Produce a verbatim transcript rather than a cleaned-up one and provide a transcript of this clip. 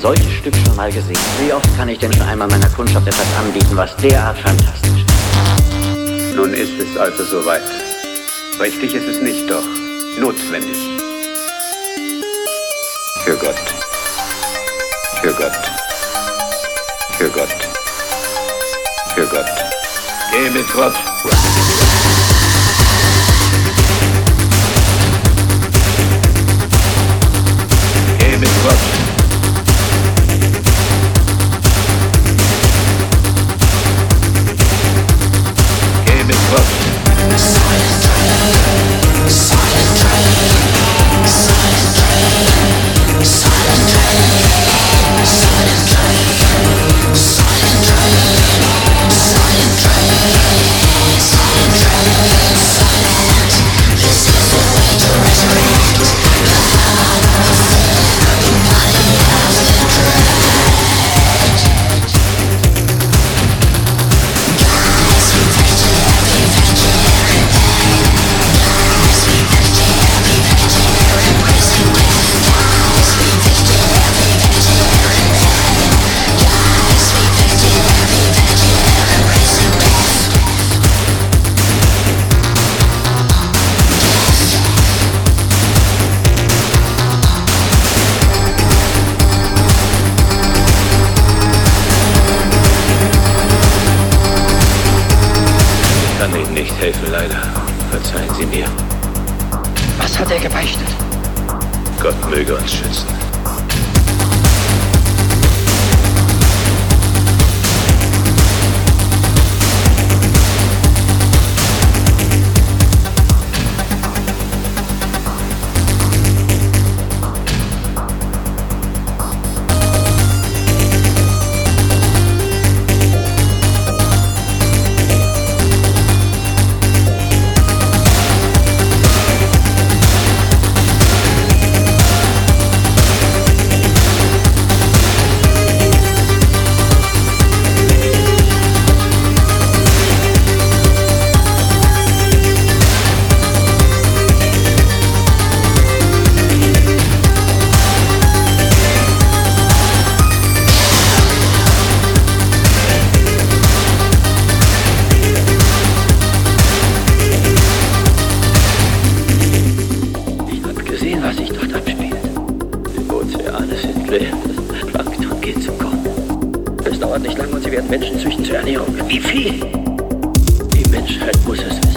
Beutestück schon mal gesehen? Wie oft kann ich denn schon einmal meiner Kundschaft etwas anbieten, was derart fantastisch ist? Nun ist es also soweit. Richtig ist es nicht, doch notwendig. Für Gott. Für Gott. Für Gott. Für Gott. Geh mit Gott. Geh mit Gott. Geh mit Gott. Silent train, silent train, silent train, silent train, silent train, silent train, silent train, silent train, silent. This is the way to resurrect the heart of fear, the body of the dread. Guys, we vegetarian, vegetarian pain. Guys, we vegetarian, vegetarian prison with. Guys, we vegetarian, vegetarian pain. Guys, we vegetarian, vegetarian prison with. Ich kann Ihnen nicht helfen, leider. Verzeihen Sie mir. Was hat er gebeichtet? Gott möge uns schützen. Was sich dort abspielt. Ozeane sind leer, das Plankton geht zum Kochen. Es dauert nicht lange und sie werden Menschen züchten zur Ernährung. Wie viel? Die Menschheit muss es